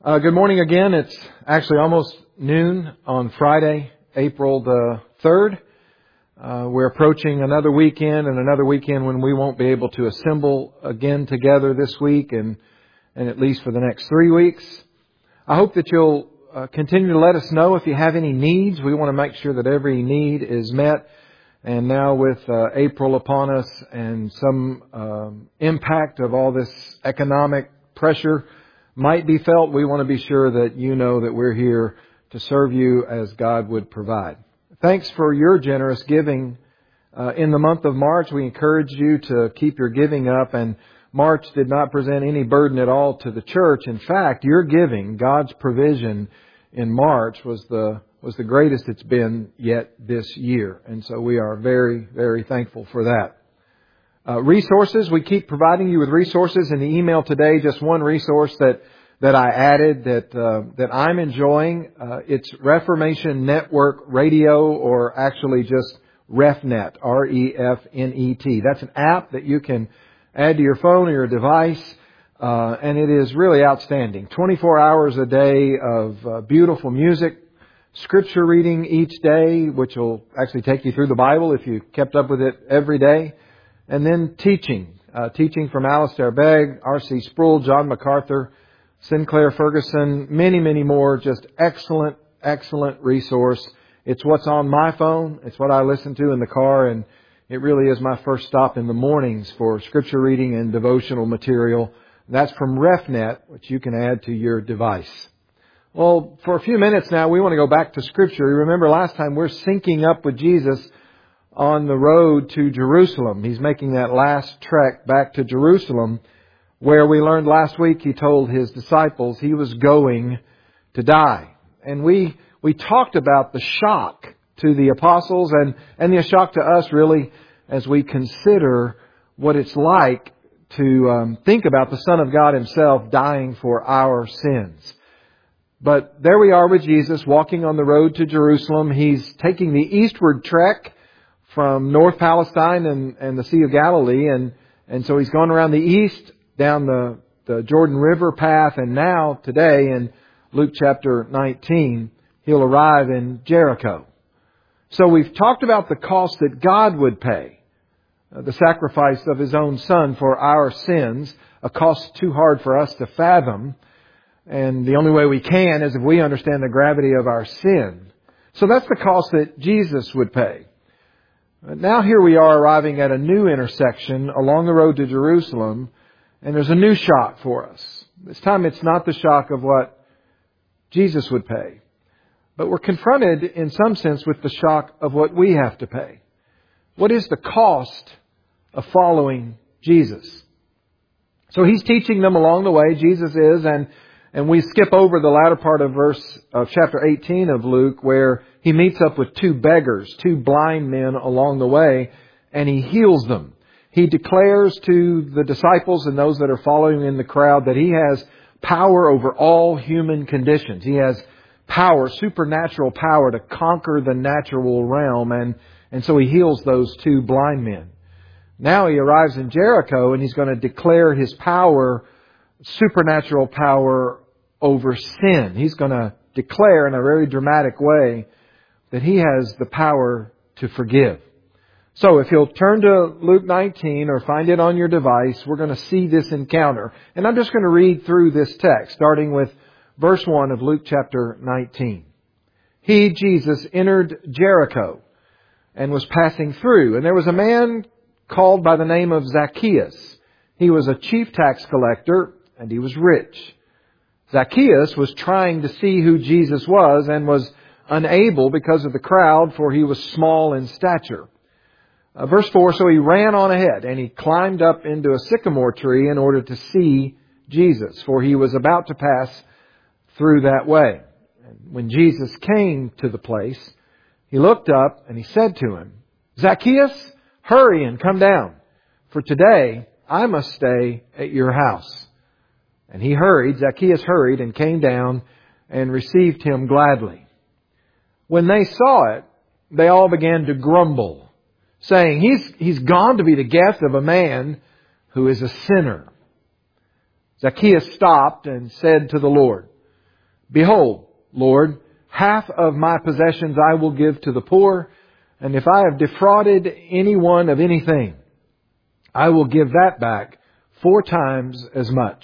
Good morning again. It's actually almost noon on Friday, April the 3rd. We're approaching another weekend when we won't be able to assemble again together this week and at least for the next 3 weeks. I hope that you'll continue to let us know if you have any needs. We want to make sure that every need is met. And now with April upon us and some impact of all this economic pressure might be felt, we want to be sure that you know that we're here to serve you as God would provide. Thanks for your generous giving in the month of March. We encourage you to keep your giving up, and March did not present any burden at all to the church. In fact, your giving, God's provision in March was the greatest it's been yet this year. And so we are very, very thankful for that. Resources, we keep providing you with resources. In the email today, just one resource that I added that I'm enjoying. It's Reformation Network Radio, or actually just RefNet, REFNET. That's an app that you can add to your phone or your device, and it is really outstanding. 24 hours a day of beautiful music, scripture reading each day, which will actually take you through the Bible if you kept up with it every day. And then teaching from Alistair Begg, R.C. Sproul, John MacArthur, Sinclair Ferguson, many, many more. Just excellent resource. It's what's on my phone. It's what I listen to in the car, and it really is my first stop in the mornings for scripture reading and devotional material. That's from RefNet, which you can add to your device. Well, for a few minutes now, we want to go back to Scripture. You remember last time we're syncing up with Jesus on the road to Jerusalem. He's making that last trek back to Jerusalem, where we learned last week he told his disciples he was going to die. And we talked about the shock to the apostles and the shock to us, really, as we consider what it's like to think about the Son of God Himself dying for our sins. But there we are with Jesus walking on the road to Jerusalem. He's taking the eastward trek from North Palestine and the Sea of Galilee. And so He's gone around the east, down the Jordan River path. And now, today, in Luke chapter 19, He'll arrive in Jericho. So we've talked about the cost that God would pay, the sacrifice of His own Son for our sins, a cost too hard for us to fathom. And the only way we can is if we understand the gravity of our sin. So that's the cost that Jesus would pay. Now here we are arriving at a new intersection along the road to Jerusalem, and there's a new shock for us. This time it's not the shock of what Jesus would pay, but we're confronted in some sense with the shock of what we have to pay. What is the cost of following Jesus? So He's teaching them along the way, Jesus is, and we skip over the latter part of chapter 18 of Luke, where He meets up with two beggars, two blind men along the way, and He heals them. He declares to the disciples and those that are following in the crowd that He has power over all human conditions. He has power, supernatural power, to conquer the natural realm, and so He heals those two blind men. Now He arrives in Jericho, and He's going to declare His power, supernatural power over sin. He's going to declare in a very dramatic way that He has the power to forgive. So if you'll turn to Luke 19 or find it on your device, we're going to see this encounter. And I'm just going to read through this text, starting with verse 1 of Luke chapter 19. He, Jesus, entered Jericho and was passing through. And there was a man called by the name of Zacchaeus. He was a chief tax collector, and he was rich. Zacchaeus was trying to see who Jesus was and was unable because of the crowd, for he was small in stature. Verse 4, so he ran on ahead and he climbed up into a sycamore tree in order to see Jesus, for he was about to pass through that way. And when Jesus came to the place, He looked up and He said to him, Zacchaeus, hurry and come down, for today I must stay at your house. And Zacchaeus hurried and came down and received Him gladly. When they saw it, they all began to grumble, saying, He's gone to be the guest of a man who is a sinner. Zacchaeus stopped and said to the Lord, Behold, Lord, half of my possessions I will give to the poor, and if I have defrauded anyone of anything, I will give that back 4 times as much.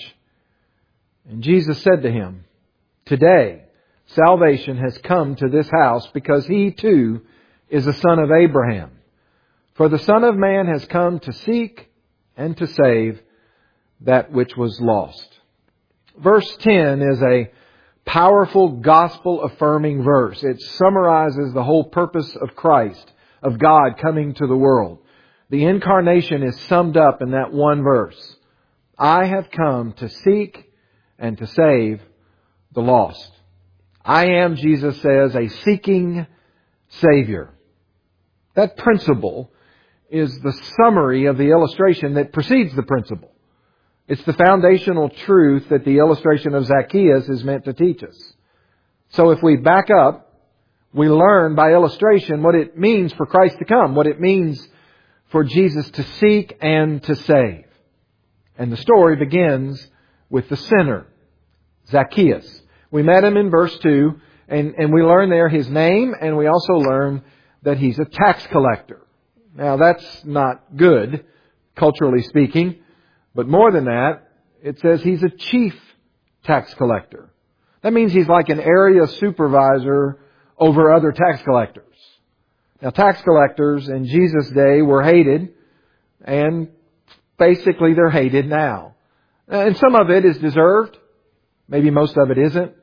And Jesus said to him, Today salvation has come to this house, because he too is a son of Abraham. For the Son of Man has come to seek and to save that which was lost. Verse 10 is a powerful gospel-affirming verse. It summarizes the whole purpose of Christ, of God coming to the world. The incarnation is summed up in that one verse. I have come to seek and to save the lost. I am, Jesus says, a seeking Savior. That principle is the summary of the illustration that precedes the principle. It's the foundational truth that the illustration of Zacchaeus is meant to teach us. So if we back up, we learn by illustration what it means for Christ to come, what it means for Jesus to seek and to save. And the story begins with the sinner, Zacchaeus. We met him in verse 2, and we learn there his name, and we also learn that he's a tax collector. Now that's not good, culturally speaking, but more than that, it says he's a chief tax collector. That means he's like an area supervisor over other tax collectors. Now tax collectors in Jesus' day were hated, and basically they're hated now. And some of it is deserved. Maybe most of it isn't.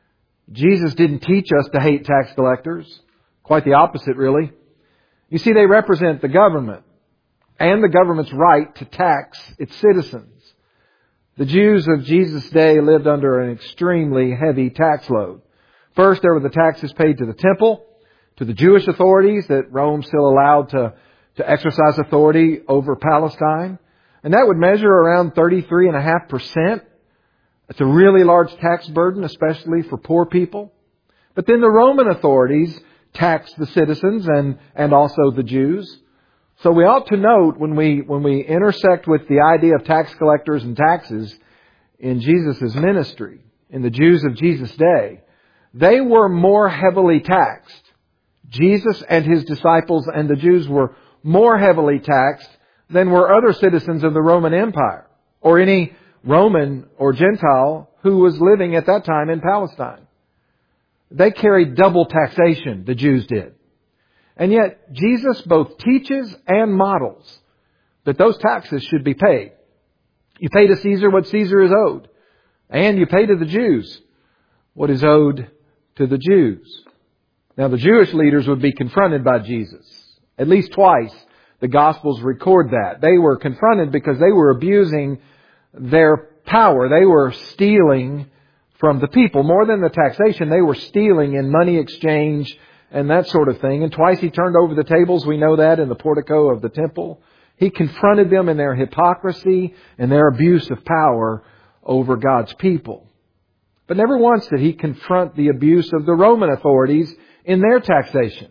Jesus didn't teach us to hate tax collectors. Quite the opposite, really. You see, they represent the government and the government's right to tax its citizens. The Jews of Jesus' day lived under an extremely heavy tax load. First, there were the taxes paid to the temple, to the Jewish authorities that Rome still allowed to exercise authority over Palestine. And that would measure around 33.5%. It's a really large tax burden, especially for poor people. But then the Roman authorities taxed the citizens and also the Jews. So we ought to note when we intersect with the idea of tax collectors and taxes in Jesus' ministry, in the Jews of Jesus' day, they were more heavily taxed. Jesus and His disciples and the Jews were more heavily taxed than were other citizens of the Roman Empire, or any Roman or Gentile who was living at that time in Palestine. They carried double taxation, the Jews did. And yet Jesus both teaches and models that those taxes should be paid. You pay to Caesar what Caesar is owed. And you pay to the Jews what is owed to the Jews. Now the Jewish leaders would be confronted by Jesus. At least twice the Gospels record that. They were confronted because they were abusing their power. They were stealing from the people. More than the taxation, they were stealing in money exchange and that sort of thing. And twice He turned over the tables. We know that in the portico of the temple. He confronted them in their hypocrisy and their abuse of power over God's people. But never once did He confront the abuse of the Roman authorities in their taxation.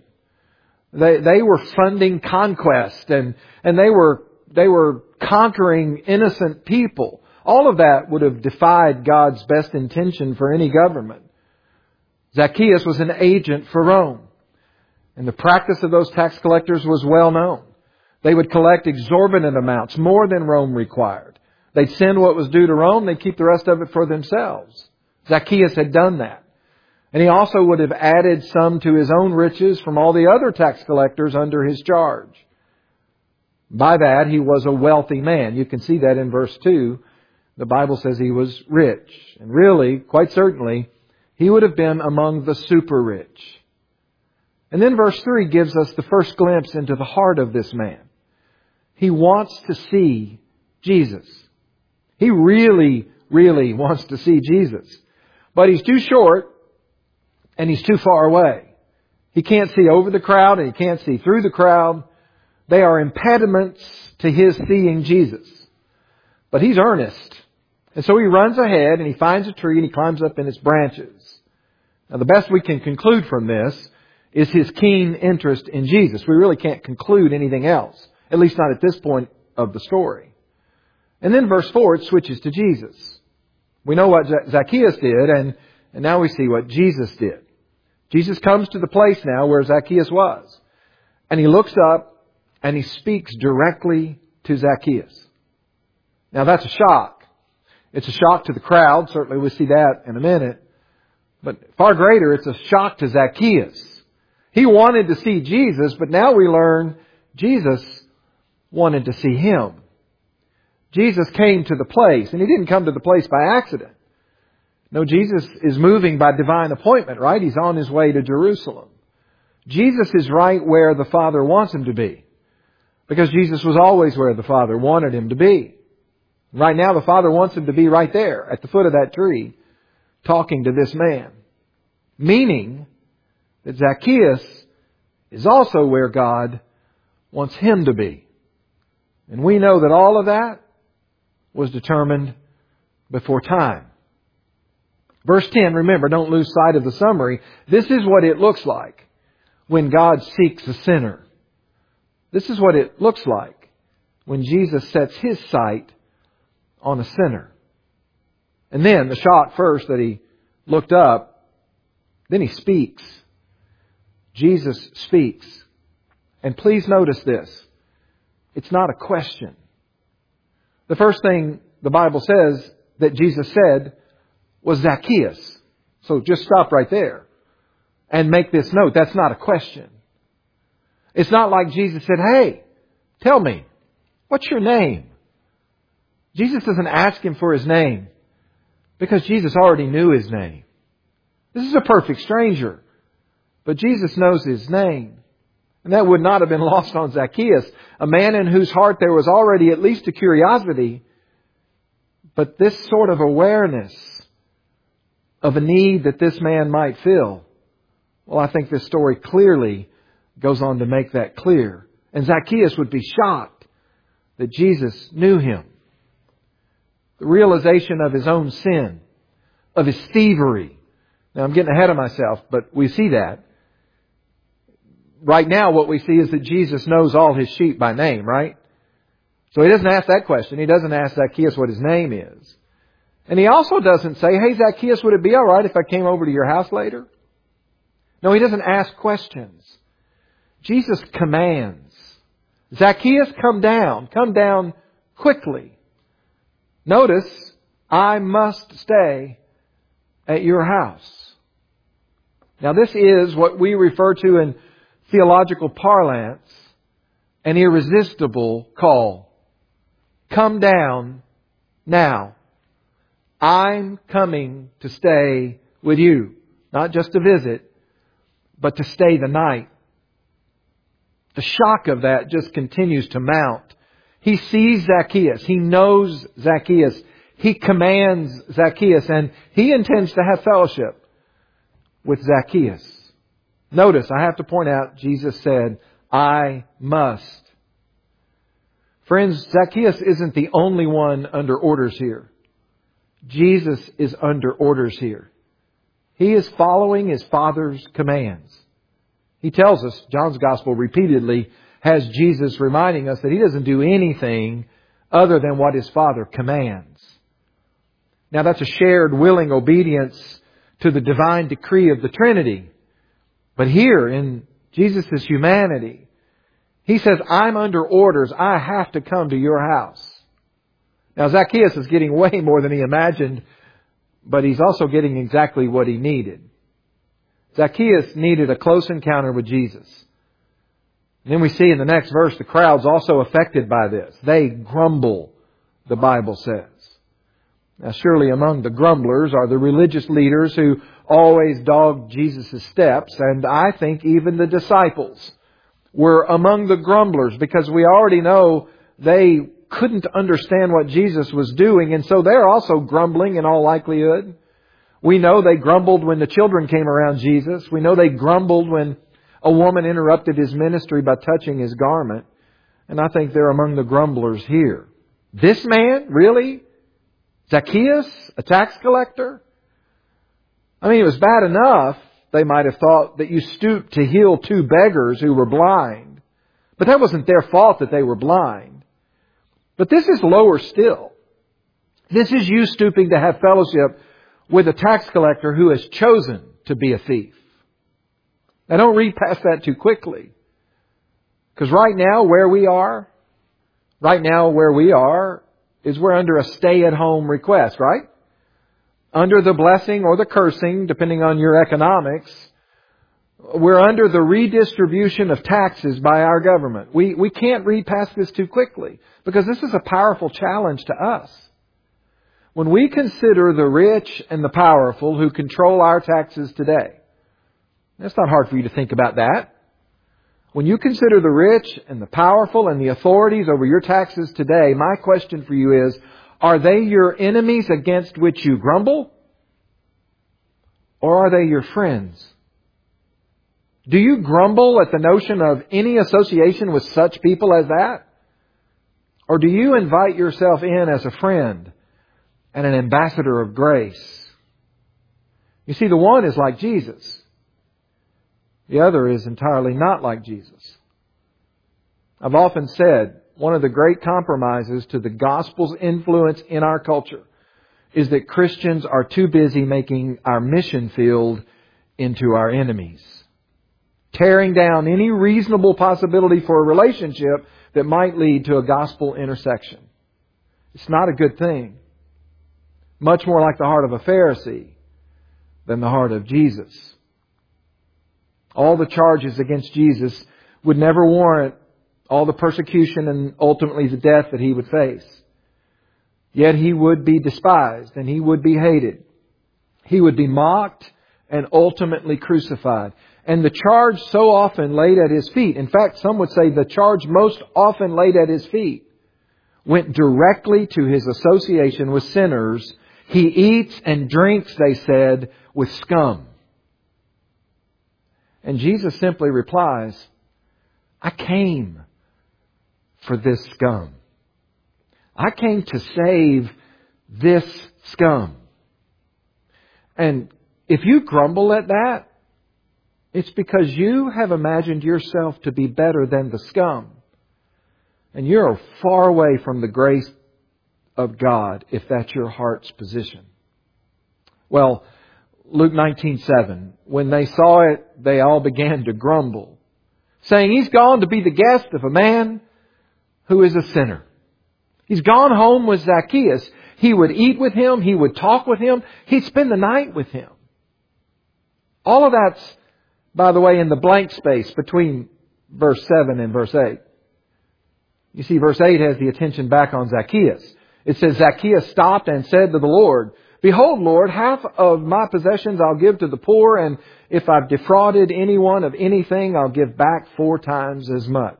They were funding conquest and they were conquering innocent people. All of that would have defied God's best intention for any government. Zacchaeus was an agent for Rome. And the practice of those tax collectors was well known. They would collect exorbitant amounts, more than Rome required. They'd send what was due to Rome, they'd keep the rest of it for themselves. Zacchaeus had done that. And he also would have added some to his own riches from all the other tax collectors under his charge. By that, he was a wealthy man. You can see that in verse 2. The Bible says he was rich. And really, quite certainly, he would have been among the super rich. And then verse 3 gives us the first glimpse into the heart of this man. He wants to see Jesus. He really, really wants to see Jesus. But he's too short and he's too far away. He can't see over the crowd and he can't see through the crowd. They are impediments to his seeing Jesus. But he's earnest. And so he runs ahead and he finds a tree and he climbs up in its branches. Now the best we can conclude from this is his keen interest in Jesus. We really can't conclude anything else. At least not at this point of the story. And then verse 4, it switches to Jesus. We know what Zacchaeus did, and And now we see what Jesus did. Jesus comes to the place now where Zacchaeus was. And He looks up and He speaks directly to Zacchaeus. Now that's a shock. It's a shock to the crowd. Certainly we'll see that in a minute. But far greater, it's a shock to Zacchaeus. He wanted to see Jesus, but now we learn Jesus wanted to see Him. Jesus came to the place, and He didn't come to the place by accident. No, Jesus is moving by divine appointment, right? He's on His way to Jerusalem. Jesus is right where the Father wants Him to be. Because Jesus was always where the Father wanted Him to be. Right now, the Father wants Him to be right there, at the foot of that tree, talking to this man. Meaning that Zacchaeus is also where God wants him to be. And we know that all of that was determined before time. Verse 10, remember, don't lose sight of the summary. This is what it looks like when God seeks a sinner. This is what it looks like when Jesus sets His sight on a sinner. And then the shock first that He looked up, then He speaks. Jesus speaks. And please notice this. It's not a question. The first thing the Bible says that Jesus said was Zacchaeus. So just stop right there and make this note. That's not a question. It's not like Jesus said, hey, tell me, what's your name? Jesus doesn't ask him for his name because Jesus already knew his name. This is a perfect stranger, but Jesus knows his name. And that would not have been lost on Zacchaeus, a man in whose heart there was already at least a curiosity, but this sort of awareness of a need that this man might fill. Well, I think this story clearly goes on to make that clear. And Zacchaeus would be shocked that Jesus knew him. The realization of his own sin, of his thievery. Now, I'm getting ahead of myself, but we see that. Right now, what we see is that Jesus knows all His sheep by name, right? So He doesn't ask that question. He doesn't ask Zacchaeus what his name is. And He also doesn't say, hey, Zacchaeus, would it be all right if I came over to your house later? No, He doesn't ask questions. Jesus commands. Zacchaeus, come down quickly. Notice, I must stay at your house. Now this is what we refer to in theological parlance, an irresistible call. Come down now. I'm coming to stay with you. Not just to visit, but to stay the night. The shock of that just continues to mount. He sees Zacchaeus. He knows Zacchaeus. He commands Zacchaeus, and He intends to have fellowship with Zacchaeus. Notice, I have to point out, Jesus said, I must. Friends, Zacchaeus isn't the only one under orders here. Jesus is under orders here. He is following His Father's commands. He tells us, John's Gospel repeatedly has Jesus reminding us that He doesn't do anything other than what His Father commands. Now that's a shared willing obedience to the divine decree of the Trinity. But here in Jesus' humanity, He says, I'm under orders. I have to come to your house. Now Zacchaeus is getting way more than he imagined, but he's also getting exactly what he needed. Zacchaeus needed a close encounter with Jesus. And then we see in the next verse, the crowd's also affected by this. They grumble, the Bible says. Now surely among the grumblers are the religious leaders who always dogged Jesus' steps, and I think even the disciples were among the grumblers because we already know they couldn't understand what Jesus was doing, and so they're also grumbling in all likelihood. We know they grumbled when the children came around Jesus. We know they grumbled when a woman interrupted His ministry by touching His garment. And I think they're among the grumblers here. This man, really? Zacchaeus, a tax collector? I mean, it was bad enough, they might have thought, that you stooped to heal two beggars who were blind. But that wasn't their fault that they were blind. But this is lower still. This is you stooping to have fellowship with a tax collector who has chosen to be a thief. Now don't read past that too quickly. Because right now where we are is we're under a stay-at-home request, right? Under the blessing or the cursing, depending on your economics. We're under the redistribution of taxes by our government. We can't read past this too quickly because this is a powerful challenge to us. When we consider the rich and the powerful who control our taxes today, it's not hard for you to think about that. When you consider the rich and the powerful and the authorities over your taxes today, my question for you is, are they your enemies against which you grumble? Or are they your friends? Do you grumble at the notion of any association with such people as that? Or do you invite yourself in as a friend and an ambassador of grace? You see, the one is like Jesus. The other is entirely not like Jesus. I've often said one of the great compromises to the gospel's influence in our culture is that Christians are too busy making our mission field into our enemies, tearing down any reasonable possibility for a relationship that might lead to a gospel intersection. It's not a good thing. Much more like the heart of a Pharisee than the heart of Jesus. All the charges against Jesus would never warrant all the persecution and ultimately the death that He would face. Yet He would be despised and He would be hated. He would be mocked and ultimately crucified. And the charge so often laid at His feet, in fact, some would say the charge most often laid at His feet, went directly to His association with sinners. He eats and drinks, they said, with scum. And Jesus simply replies, I came for this scum. I came to save this scum. And if you grumble at that, it's because you have imagined yourself to be better than the scum. And you're far away from the grace of God if that's your heart's position. Well, Luke 19:7, when they saw it, they all began to grumble, saying, He's gone to be the guest of a man who is a sinner. He's gone home with Zacchaeus. He would eat with him. He would talk with him. He'd spend the night with him. All of that's, by the way, in the blank space between verse 7 and verse 8. You see, verse 8 has the attention back on Zacchaeus. It says, Zacchaeus stopped and said to the Lord, Behold, Lord, half of my possessions I'll give to the poor, and if I've defrauded anyone of anything, I'll give back 4 times as much.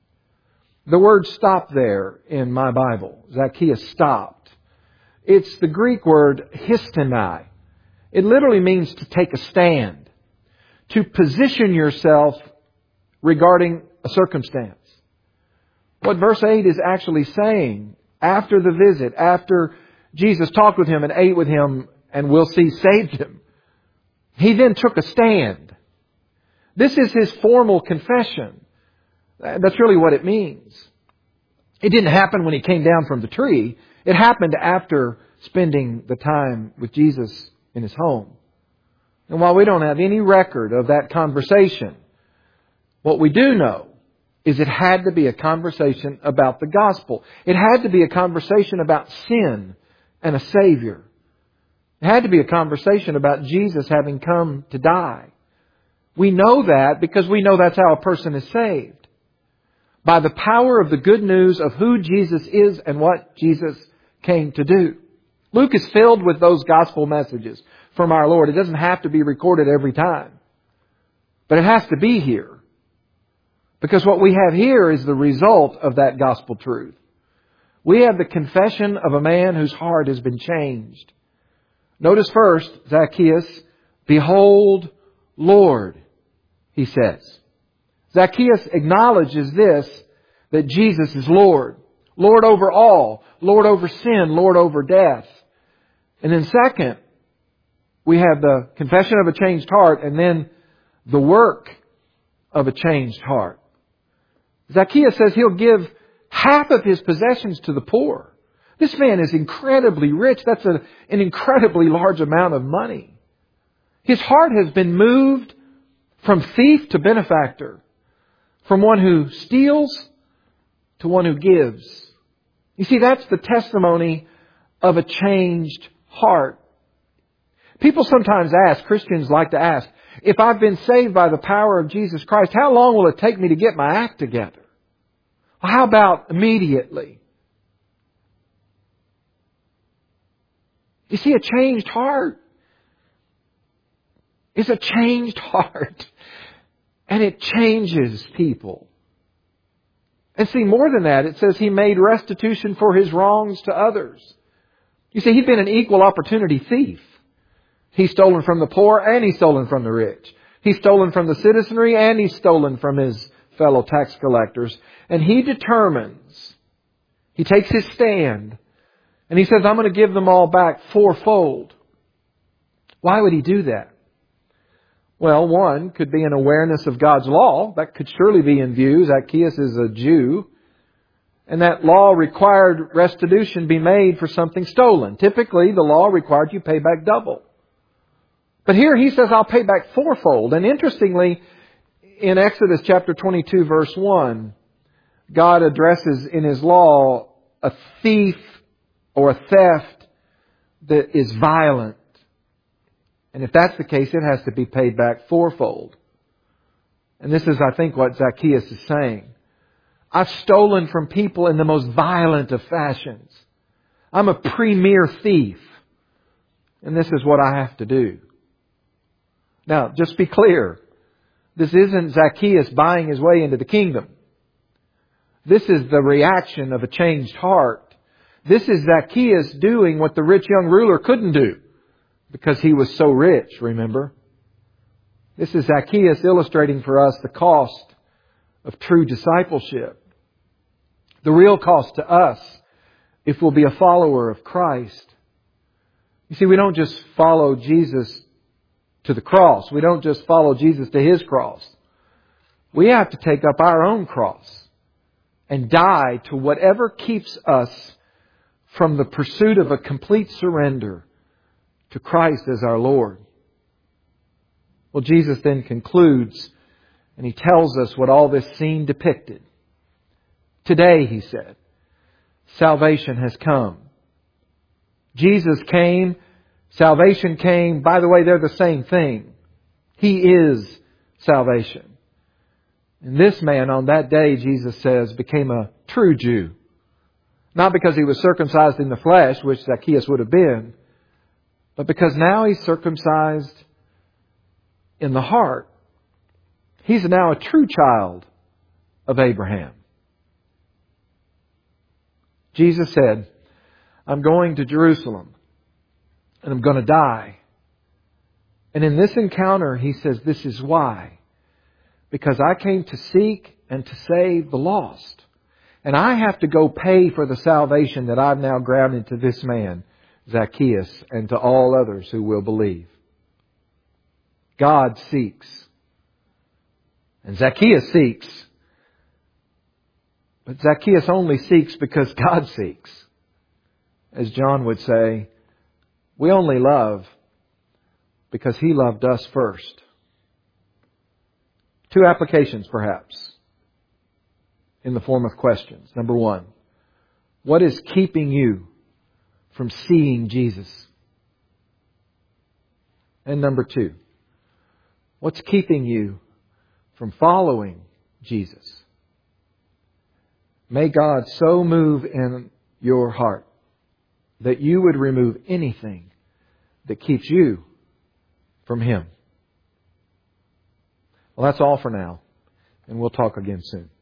The word stop there in my Bible, Zacchaeus stopped. It's the Greek word histonai. It literally means to take a stand, to position yourself regarding a circumstance. What verse 8 is actually saying, after the visit, after Jesus talked with him and ate with him, and we'll see saved him, He then took a stand. This is His formal confession. That's really what it means. It didn't happen when He came down from the tree. It happened after spending the time with Jesus in His home. And while we don't have any record of that conversation, what we do know is it had to be a conversation about the gospel. It had to be a conversation about sin and a Savior. It had to be a conversation about Jesus having come to die. We know that because we know that's how a person is saved. By the power of the good news of who Jesus is and what Jesus came to do. Luke is filled with those gospel messages from our Lord. It doesn't have to be recorded every time. But it has to be here. Because what we have here is the result of that gospel truth. We have the confession of a man whose heart has been changed. Notice first, Zacchaeus, Behold, Lord, he says. Zacchaeus acknowledges this, that Jesus is Lord. Lord over all. Lord over sin. Lord over death. And then second, we have the confession of a changed heart and then the work of a changed heart. Zacchaeus says he'll give half of his possessions to the poor. This man is incredibly rich. That's an incredibly large amount of money. His heart has been moved from thief to benefactor, from one who steals to one who gives. You see, that's the testimony of a changed heart. People sometimes ask, Christians like to ask, if I've been saved by the power of Jesus Christ, how long will it take me to get my act together? Well, how about immediately? You see, a changed heart is a changed heart. And it changes people. And see, more than that, it says he made restitution for his wrongs to others. You see, he'd been an equal opportunity thief. He's stolen from the poor and he's stolen from the rich. He's stolen from the citizenry and he's stolen from his fellow tax collectors. And he determines, he takes his stand, and he says, I'm going to give them all back fourfold. Why would he do that? Well, one could be an awareness of God's law. That could surely be in view. Zacchaeus is a Jew. And that law required restitution be made for something stolen. Typically, the law required you pay back double. But here he says, I'll pay back fourfold. And interestingly, in Exodus chapter 22, verse 1, God addresses in His law a thief or a theft that is violent. And if that's the case, it has to be paid back fourfold. And this is, I think, what Zacchaeus is saying. I've stolen from people in the most violent of fashions. I'm a premier thief. And this is what I have to do. Now, just be clear. This isn't Zacchaeus buying his way into the kingdom. This is the reaction of a changed heart. This is Zacchaeus doing what the rich young ruler couldn't do because he was so rich, remember? This is Zacchaeus illustrating for us the cost of true discipleship. The real cost to us if we'll be a follower of Christ. You see, we don't just follow Jesus to the cross. We don't just follow Jesus to His cross. We have to take up our own cross and die to whatever keeps us from the pursuit of a complete surrender to Christ as our Lord. Well, Jesus then concludes and He tells us what all this scene depicted. Today, He said, salvation has come. Jesus came, salvation came. By the way, they're the same thing. He is salvation. And this man on that day, Jesus says, became a true Jew. Not because he was circumcised in the flesh, which Zacchaeus would have been, but because now he's circumcised in the heart. He's now a true child of Abraham. Jesus said, I'm going to Jerusalem and I'm going to die. And in this encounter, He says, this is why. Because I came to seek and to save the lost. And I have to go pay for the salvation that I've now granted to this man, Zacchaeus, and to all others who will believe. God seeks. And Zacchaeus seeks. But Zacchaeus only seeks because God seeks. As John would say, we only love because He loved us first. Two applications, perhaps, in the form of questions. Number one, what is keeping you from seeing Jesus? And number two, what's keeping you from following Jesus? May God so move in your heart that you would remove anything that keeps you from Him. Well, that's all for now, and we'll talk again soon.